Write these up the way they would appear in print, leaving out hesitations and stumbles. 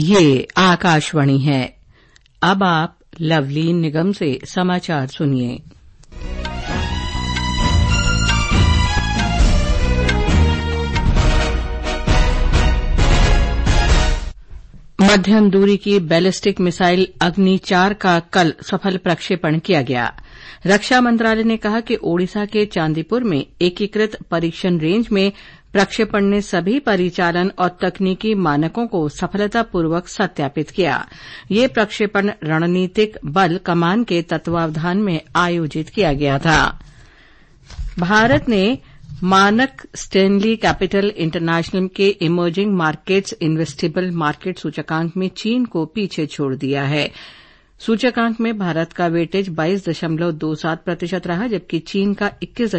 ये आकाशवाणी है। अब आप लवलीन निगम से समाचार सुनिए। मध्यम दूरी की बैलिस्टिक मिसाइल अग्नि 4 का कल सफल प्रक्षेपण किया गया। रक्षा मंत्रालय ने कहा कि ओडिशा के चांदीपुर में एकीकृत परीक्षण रेंज में प्रक्षेपण ने सभी परिचालन और तकनीकी मानकों को सफलतापूर्वक सत्यापित किया। ये प्रक्षेपण रणनीतिक बल कमान के तत्वावधान में आयोजित किया गया था। भारत ने मानक स्टैनली कैपिटल इंटरनेशनल के इमर्जिंग मार्केट्स इन्वेस्टेबल मार्केट सूचकांक में चीन को पीछे छोड़ दिया है। सूचकांक में भारत का वेटेज 22.27% रहा, जबकि चीन का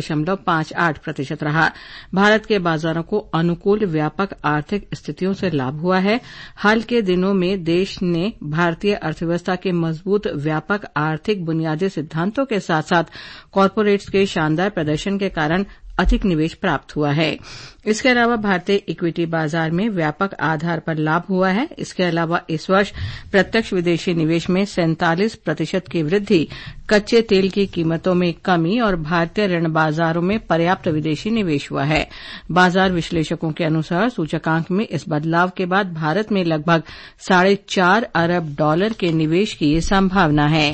21.58% रहा। भारत के बाजारों को अनुकूल व्यापक आर्थिक स्थितियों से लाभ हुआ है। हाल के दिनों में देश ने भारतीय अर्थव्यवस्था के मजबूत व्यापक आर्थिक बुनियादी सिद्धांतों के साथ साथ कॉरपोरेट्स के शानदार प्रदर्शन के कारण अधिक निवेश प्राप्त हुआ है। इसके अलावा भारतीय इक्विटी बाजार में व्यापक आधार पर लाभ हुआ है। इसके अलावा इस वर्ष प्रत्यक्ष विदेशी निवेश में 47% की वृद्धि, कच्चे तेल की कीमतों में कमी और भारतीय ऋण बाजारों में पर्याप्त विदेशी निवेश हुआ है। बाजार विश्लेषकों के अनुसार सूचकांक में इस बदलाव के बाद भारत में लगभग $4.5 अरब के निवेश की संभावना है।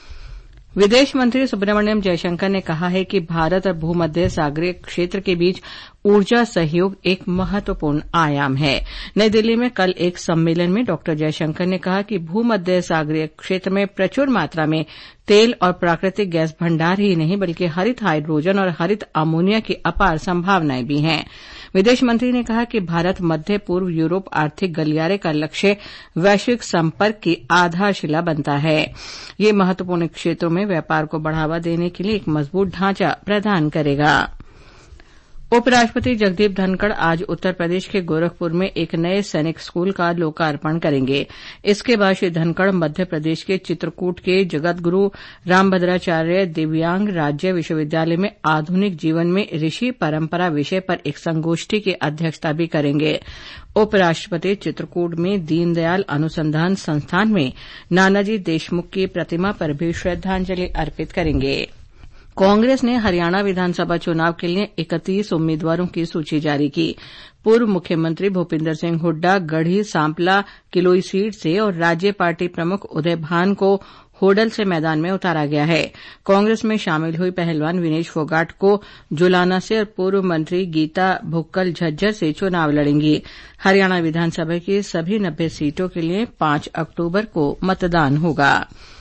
विदेश मंत्री सुब्रमण्यम जयशंकर ने कहा है कि भारत और भूमध्य सागरीय क्षेत्र के बीच ऊर्जा सहयोग एक महत्वपूर्ण आयाम है। नई दिल्ली में कल एक सम्मेलन में डॉ जयशंकर ने कहा कि भूमध्य सागरीय क्षेत्र में प्रचुर मात्रा में तेल और प्राकृतिक गैस भंडार ही नहीं बल्कि हरित हाइड्रोजन और हरित अमोनिया की अपार संभावनाएं भी हैं। विदेश मंत्री ने कहा कि भारत मध्य पूर्व यूरोप आर्थिक गलियारे का लक्ष्य वैश्विक संपर्क की आधारशिला बनता है। ये महत्वपूर्ण क्षेत्रों में व्यापार को बढ़ावा देने के लिए एक मजबूत ढांचा प्रदान करेगा। उपराष्ट्रपति जगदीप धनखड़ आज उत्तर प्रदेश के गोरखपुर में एक नए सैनिक स्कूल का लोकार्पण करेंगे। इसके बाद श्री धनखड़ मध्य प्रदेश के चित्रकूट के जगतगुरु रामभद्राचार्य दिव्यांग राज्य विश्वविद्यालय में आधुनिक जीवन में ऋषि परंपरा विषय पर एक संगोष्ठी की अध्यक्षता भी करेंगे। उपराष्ट्रपति चित्रकूट में दीनदयाल अनुसंधान संस्थान में नानाजी देशमुख की प्रतिमा पर भी श्रद्धांजलि अर्पित करेंगे। कांग्रेस ने हरियाणा विधानसभा चुनाव के लिए 31 उम्मीदवारों की सूची जारी की। पूर्व मुख्यमंत्री भूपिंदर सिंह हुड्डा गढ़ी सांपला किलोई सीट से और राज्य पार्टी प्रमुख उदय भान को होडल से मैदान में उतारा गया है। कांग्रेस में शामिल हुई पहलवान विनेश फोगाट को जुलाना से और पूर्व मंत्री गीता भुक्कल झज्जर से चुनाव लड़ेंगी। हरियाणा विधानसभा की सभी 90 सीटों के लिए 5 अक्टूबर को मतदान होगा।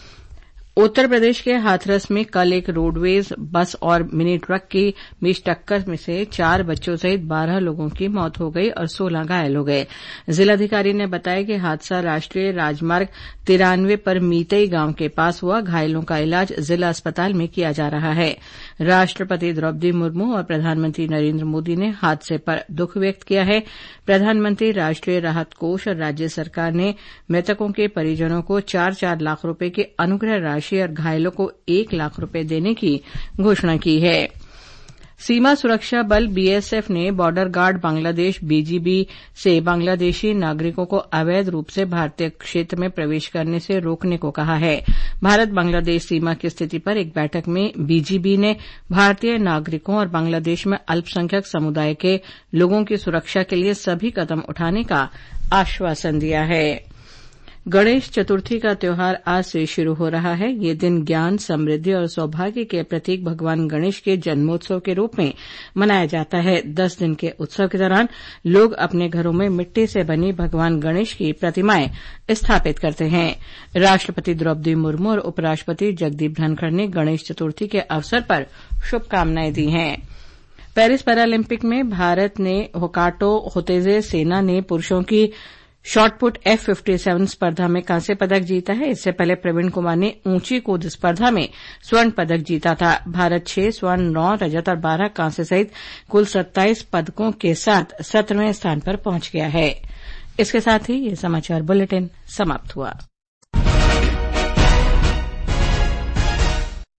उत्तर प्रदेश के हाथरस में कल एक रोडवेज बस और मिनी ट्रक की बीच टक्कर में से 4 बच्चों सहित 12 लोगों की मौत हो गई और 16 घायल हो गए। जिलाधिकारी ने बताया कि हादसा राष्ट्रीय राजमार्ग 93 पर मीतई गांव के पास हुआ। घायलों का इलाज जिला अस्पताल में किया जा रहा है। राष्ट्रपति द्रौपदी मुर्मू और प्रधानमंत्री नरेंद्र मोदी ने हादसे पर दुख व्यक्त किया है। प्रधानमंत्री राष्ट्रीय राहत कोष और राज्य सरकार ने मृतकों के परिजनों को 4-4 लाख रुपए की अनुग्रह राशि और घायलों को 1 लाख रुपए देने की घोषणा की है। सीमा सुरक्षा बल बीएसएफ ने बॉर्डर गार्ड बांग्लादेश बीजीबी से बांग्लादेशी नागरिकों को अवैध रूप से भारतीय क्षेत्र में प्रवेश करने से रोकने को कहा है। भारत बांग्लादेश सीमा की स्थिति पर एक बैठक में बीजीबी ने भारतीय नागरिकों और बांग्लादेश में अल्पसंख्यक समुदाय के लोगों की सुरक्षा के लिए सभी कदम उठाने का आश्वासन दिया है। गणेश चतुर्थी का त्योहार आज से शुरू हो रहा है। ये दिन ज्ञान, समृद्धि और सौभाग्य के प्रतीक भगवान गणेश के जन्मोत्सव के रूप में मनाया जाता है। 10 दिन के उत्सव के दौरान लोग अपने घरों में मिट्टी से बनी भगवान गणेश की प्रतिमाएं स्थापित करते हैं। राष्ट्रपति द्रौपदी मुर्मू और उपराष्ट्रपति जगदीप धनखड़ ने गणेश चतुर्थी के अवसर पर शुभकामनाएं दी हैं। पेरिस पैरालंपिक में भारत ने होकाटो होतेजे सेना ने पुरुषों की शॉटपुट F57 स्पर्धा में कांस्य पदक जीता है। इससे पहले प्रवीण कुमार ने ऊंची कूद स्पर्धा में स्वर्ण पदक जीता था। भारत 6 स्वर्ण, 9 रजत और 12 कांस्य सहित कुल 27 पदकों के साथ 17वें स्थान पर पहुंच गया है। इसके साथ ही ये समाचार बुलेटिन समाप्त हुआ।